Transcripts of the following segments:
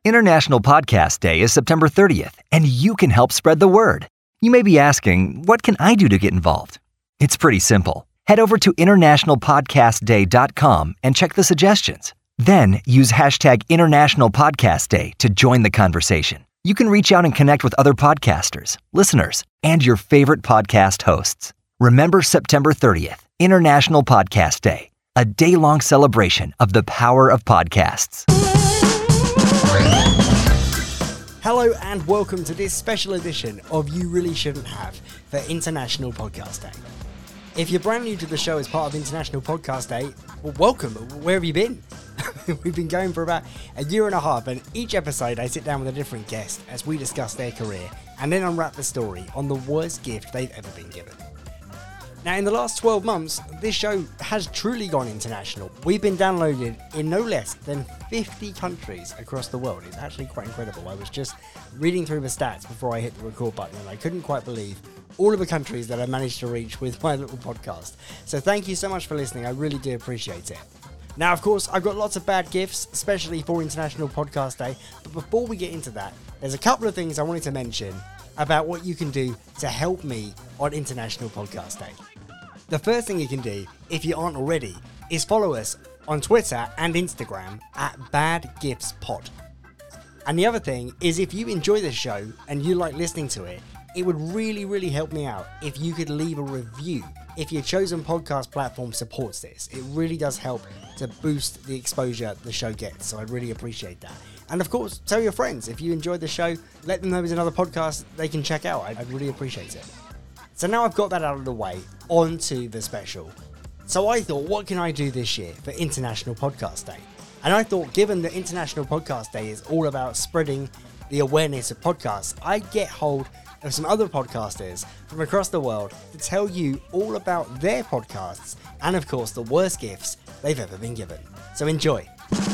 International Podcast Day is September 30th, and you can help spread the word. You may be asking, what can I do to get involved? It's pretty simple. Head over to internationalpodcastday.com and check the suggestions. Then use hashtag International Podcast Day to join the conversation. You can reach out and connect with other podcasters, listeners, and your favorite podcast hosts. Remember September 30th, International Podcast Day, a day-long celebration of the power of podcasts. Hello and welcome to this special edition of You Really Shouldn't Have for International Podcast Day. If you're brand new to the show as part of International Podcast Day, well, welcome. Where have you been? We've been going for about a year and a half, and each episode I sit down with a different guest as we discuss their career and then unwrap the story on the worst gift they've ever been given. Now, in the last 12 months, this show has truly gone international. We've been downloaded in no less than 50 countries across the world. It's actually quite incredible. I was just reading through the stats before I hit the record button, and I couldn't quite believe all of the countries that I managed to reach with my little podcast. So thank you so much for listening. I really do appreciate it. Now, of course, I've got lots of bad gifts, especially for International Podcast Day. But before we get into that, there's a couple of things I wanted to mention about what you can do to help me on International Podcast Day. The first thing you can do, if you aren't already, is follow us on Twitter and Instagram at BadGiftsPod. And the other thing is, if you enjoy this show and you like listening to it, it would really help me out if you could leave a review. If your chosen podcast platform supports this, it really does help to boost the exposure the show gets, so I'd really appreciate that. And of course, tell your friends. If you enjoyed the show, let them know there's another podcast they can check out. I'd really appreciate it. So now I've got that out of the way, on to the special. So I thought, what can I do this year for International Podcast Day? And I thought, given that International Podcast Day is all about spreading the awareness of podcasts, I'd get hold of some other podcasters from across the world to tell you all about their podcasts and, of course, the worst gifts they've ever been given. So enjoy.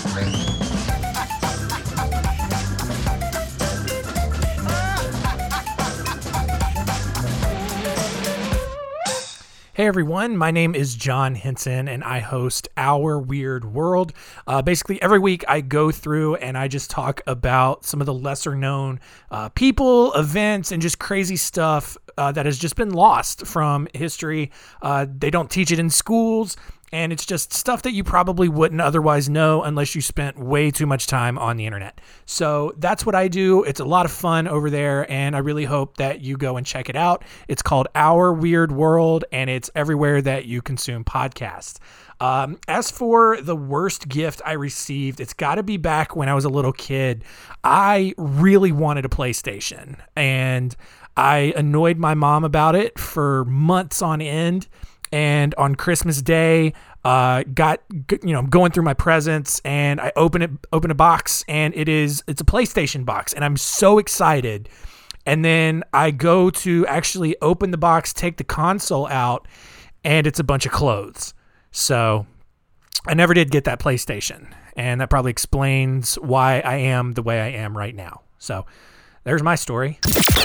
Hey everyone, my name is John Henson and I host Our Weird World. Basically every week I go through and I just talk about some of the lesser known people, events, and just crazy stuff that has just been lost from history. They don't teach it in schools. And it's just stuff that you probably wouldn't otherwise know unless you spent way too much time on the internet. So that's what I do. It's a lot of fun over there, and I really hope that you go and check it out. It's called Our Weird World, and it's everywhere that you consume podcasts. As for the worst gift I received, it's got to be back when I was a little kid. I really wanted a PlayStation, and I annoyed my mom about it for months on end. And on Christmas Day, going through my presents, and I open a box, and it's a PlayStation box, and I'm so excited. And then I go to actually open the box, take the console out, and it's a bunch of clothes. So I never did get that PlayStation, and that probably explains why I am the way I am right now. So there's my story.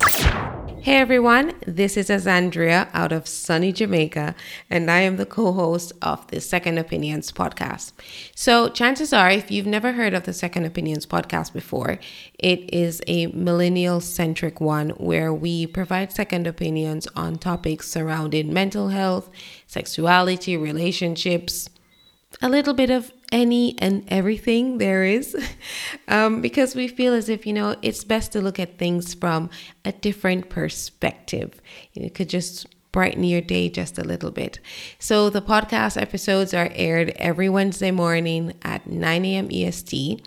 Hey everyone, this is Azandria out of sunny Jamaica, and I am the co-host of the Second Opinions podcast. So chances are, if you've never heard of the Second Opinions podcast before, it is a millennial-centric one where we provide second opinions on topics surrounding mental health, sexuality, relationships, a little bit of any and everything there is, because we feel as if, it's best to look at things from a different perspective. It could just brighten your day just a little bit. So the podcast episodes are aired every Wednesday morning at 9 a.m. EST.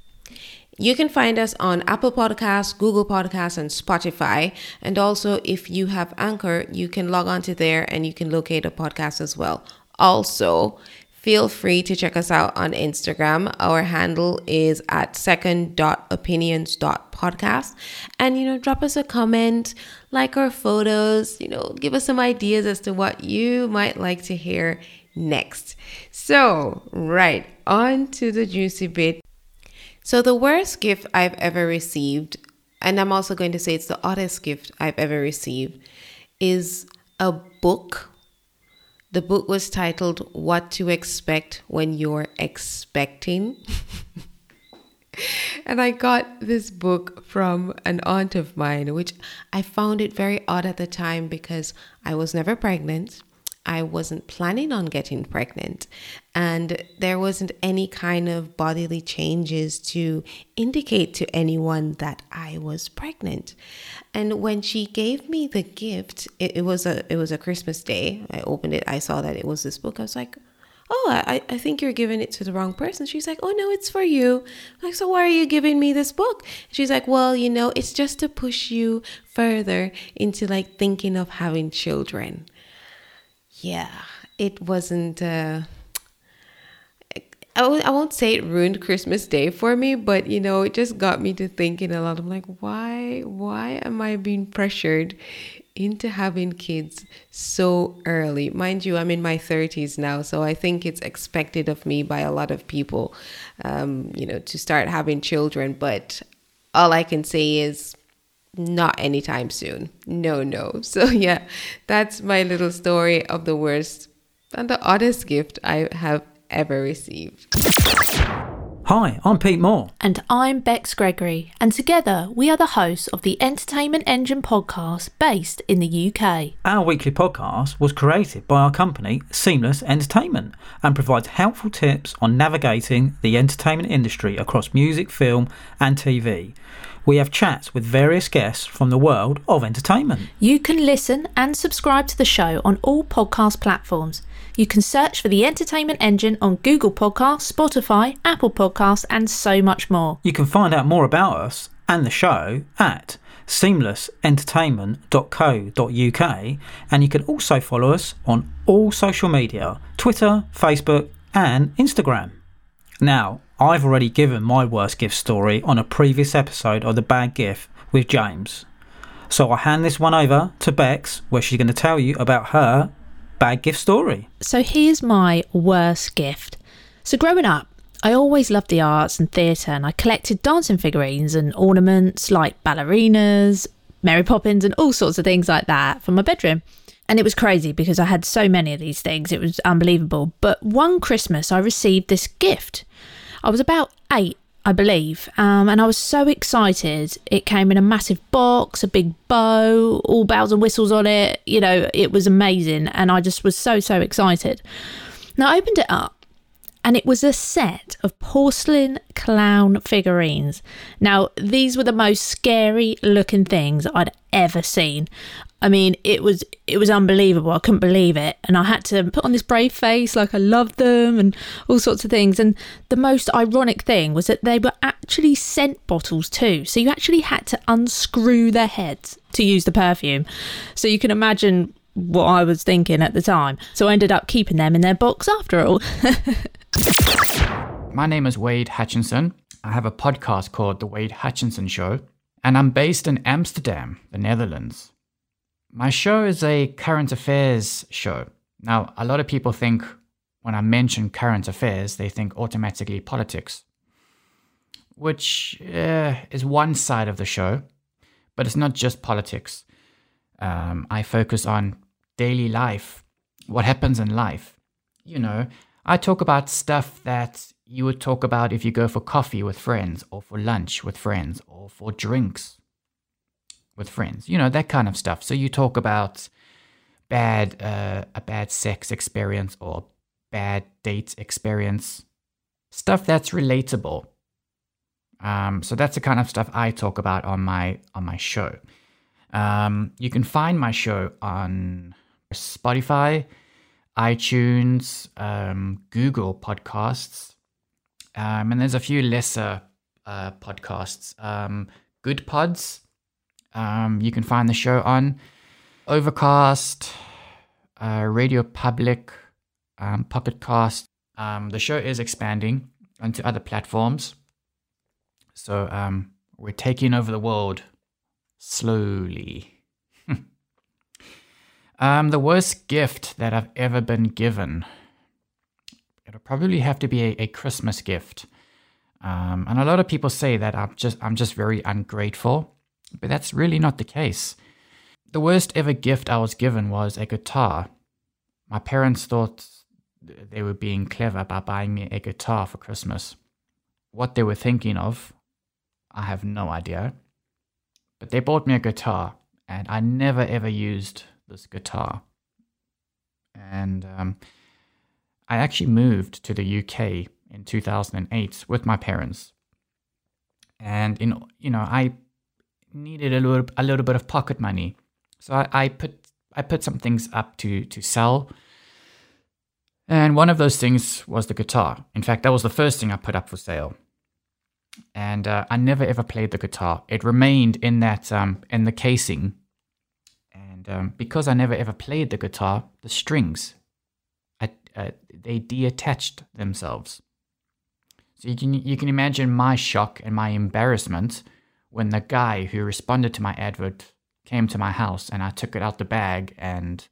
You can find us on Apple Podcasts, Google Podcasts, and Spotify. And also, if you have Anchor, you can log on to there and you can locate a podcast as well. Also, feel free to check us out on Instagram. Our handle is at second.opinions.podcast. And, drop us a comment, like our photos, give us some ideas as to what you might like to hear next. So, right, on to the juicy bit. So the worst gift I've ever received, and I'm also going to say it's the oddest gift I've ever received, is a book. The book was titled What to Expect When You're Expecting. And I got this book from an aunt of mine, which I found it very odd at the time because I was never pregnant. I wasn't planning on getting pregnant, and there wasn't any kind of bodily changes to indicate to anyone that I was pregnant. And when she gave me the gift, it was a Christmas day. I opened it. I saw that it was this book. I was like, oh, I think you're giving it to the wrong person. She's like, oh, no, it's for you. I'm like, so why are you giving me this book? She's like, well, it's just to push you further into like thinking of having children. Yeah, it wasn't, I won't say it ruined Christmas Day for me, but, it just got me to thinking a lot. I'm like, why am I being pressured into having kids so early? Mind you, I'm in my 30s now, so I think it's expected of me by a lot of people, to start having children. But all I can say is not anytime soon. No. So yeah, that's my little story of the worst and the oddest gift I have ever received. Hi, I'm Pete Moore. And I'm Bex Gregory, and together we are the hosts of the Entertainment Engine podcast based in the UK. Our weekly podcast was created by our company, Seamless Entertainment, and provides helpful tips on navigating the entertainment industry across music, film and TV. We have chats with various guests from the world of entertainment. You can listen and subscribe to the show on all podcast platforms. You can search for the Entertainment Engine on Google Podcasts, Spotify, Apple Podcasts and so much more. You can find out more about us and the show at seamlessentertainment.co.uk, and you can also follow us on all social media, Twitter, Facebook and Instagram. Now, I've already given my worst gift story on a previous episode of The Bad Gift with James. So I'll hand this one over to Bex, where she's going to tell you about her bad gift story. So here's my worst gift. So growing up, I always loved the arts and theatre, and I collected dancing figurines and ornaments like ballerinas, Mary Poppins and all sorts of things like that for my bedroom. And it was crazy because I had so many of these things. It was unbelievable. But one Christmas I received this gift. I was about 8, I believe, and I was so excited. It came in a massive box, a big bow, all bells and whistles on it. It was amazing, and I just was so excited. Now I opened it up, and it was a set of porcelain clown figurines. Now, these were the most scary looking things I'd ever seen. I mean, it was unbelievable. I couldn't believe it. And I had to put on this brave face like I loved them and all sorts of things. And the most ironic thing was that they were actually scent bottles too. So you actually had to unscrew their heads to use the perfume. So you can imagine what I was thinking at the time. So I ended up keeping them in their box after all. My name is Wade Hutchinson. I have a podcast called The Wade Hutchinson Show, and I'm based in Amsterdam, the Netherlands. My show is a current affairs show. Now, a lot of people think when I mention current affairs, they think automatically politics, which is one side of the show, but it's not just politics. I focus on daily life, what happens in life. I talk about stuff that you would talk about if you go for coffee with friends, or for lunch with friends, or for drinks with friends, that kind of stuff. So you talk about a bad sex experience or bad date experience, stuff that's relatable. So that's the kind of stuff I talk about on my show. You can find my show on Spotify, iTunes, Google Podcasts, and there's a few lesser podcasts. Good Pods. You can find the show on Overcast, Radio Public, Pocket Cast. The show is expanding onto other platforms. So we're taking over the world slowly. The worst gift that I've ever been given. It'll probably have to be a Christmas gift. And a lot of people say that I'm just very ungrateful. But that's really not the case. The worst ever gift I was given was a guitar. My parents thought they were being clever by buying me a guitar for Christmas. What they were thinking of I have no idea. But they bought me a guitar, and I never ever used this guitar. And I actually moved to the UK in 2008 with my parents. And I needed a little bit of pocket money, so I put some things up to sell. And one of those things was the guitar. In fact, that was the first thing I put up for sale. And I never ever played the guitar. It remained in that in the casing. And because I never ever played the guitar, the strings, they detached themselves. So you can imagine my shock and my embarrassment when the guy who responded to my advert came to my house and I took it out the bag and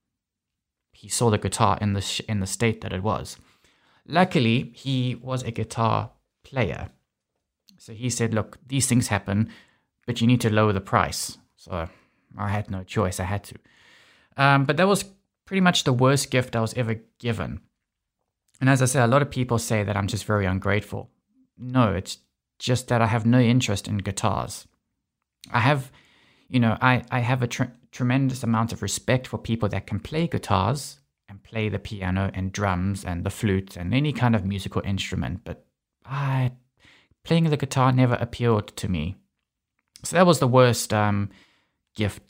he saw the guitar in the state that it was. Luckily, he was a guitar player. So he said, look, these things happen, but you need to lower the price. So I had no choice. I had to. But that was pretty much the worst gift I was ever given. And as I say, a lot of people say that I'm just very ungrateful. No, it's just that I have no interest in guitars. I have a tremendous amount of respect for people that can play guitars and play the piano and drums and the flute and any kind of musical instrument, but playing the guitar never appealed to me. So that was the worst gift.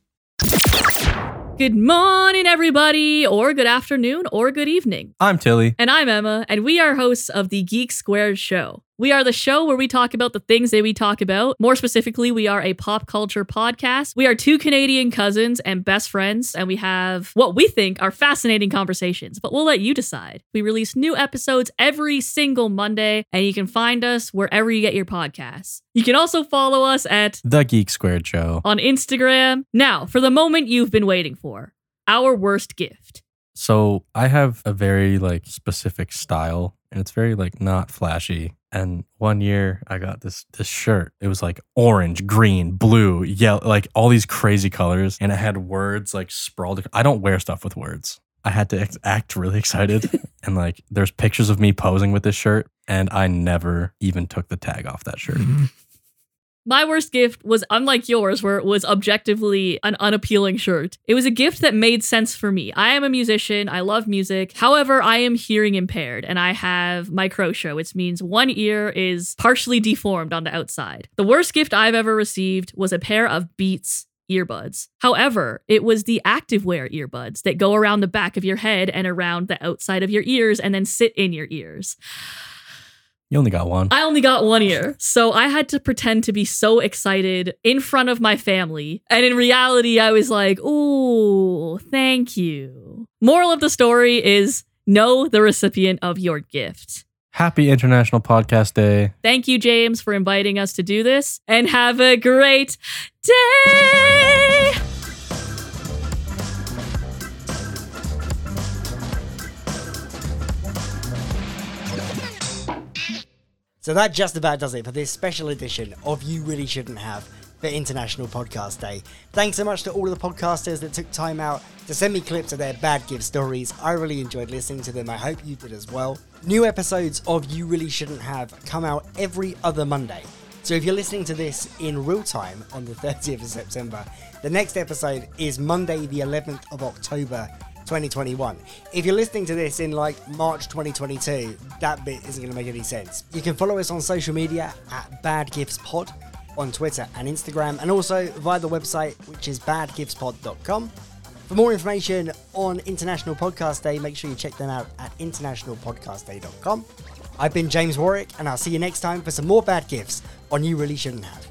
Good morning, everybody, or good afternoon, or good evening. I'm Tilly. And I'm Emma, and we are hosts of the Geek Squared Show. We are the show where we talk about the things that we talk about. More specifically, we are a pop culture podcast. We are two Canadian cousins and best friends, and we have what we think are fascinating conversations, but we'll let you decide. We release new episodes every single Monday, and you can find us wherever you get your podcasts. You can also follow us at The Geek Squared Show on Instagram. Now, for the moment you've been waiting for, our worst gift. So I have a very specific style, and it's very not flashy. And one year I got this shirt. It was orange, green, blue, yellow, all these crazy colors. And it had words sprawled. I don't wear stuff with words. I had to act really excited. And there's pictures of me posing with this shirt. And I never even took the tag off that shirt. My worst gift was unlike yours, where it was objectively an unappealing shirt. It was a gift that made sense for me. I am a musician. I love music. However, I am hearing impaired and I have microtia, which means one ear is partially deformed on the outside. The worst gift I've ever received was a pair of Beats earbuds. However, it was the activewear earbuds that go around the back of your head and around the outside of your ears and then sit in your ears. You only got one. I only got one ear. So I had to pretend to be so excited in front of my family. And in reality, I was like, ooh, thank you. Moral of the story is know the recipient of your gift. Happy International Podcast Day. Thank you, James, for inviting us to do this. And have a great day. So that just about does it for this special edition of You Really Shouldn't Have for International Podcast Day. Thanks so much to all of the podcasters that took time out to send me clips of their bad gift stories. I really enjoyed listening to them. I hope you did as well. New episodes of You Really Shouldn't Have come out every other Monday. So if you're listening to this in real time on the 30th of September, the next episode is Monday the 11th of October 2021. If you're listening to this in March 2022, that bit isn't going to make any sense. You can follow us on social media at BadGiftsPod on Twitter and Instagram, and also via the website, which is badgiftspod.com. For more information on International Podcast Day, make sure you check them out at internationalpodcastday.com. I've been James Warwick, and I'll see you next time for some more bad gifts on You Really Shouldn't Have.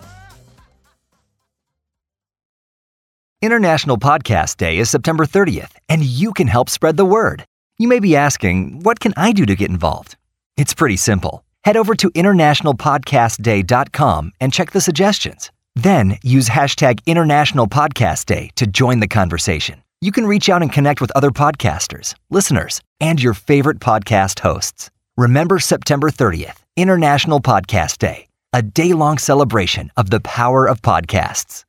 International Podcast Day is September 30th, and you can help spread the word. You may be asking, what can I do to get involved? It's pretty simple. Head over to internationalpodcastday.com and check the suggestions. Then use hashtag International Podcast Day to join the conversation. You can reach out and connect with other podcasters, listeners, and your favorite podcast hosts. Remember September 30th, International Podcast Day, a day-long celebration of the power of podcasts.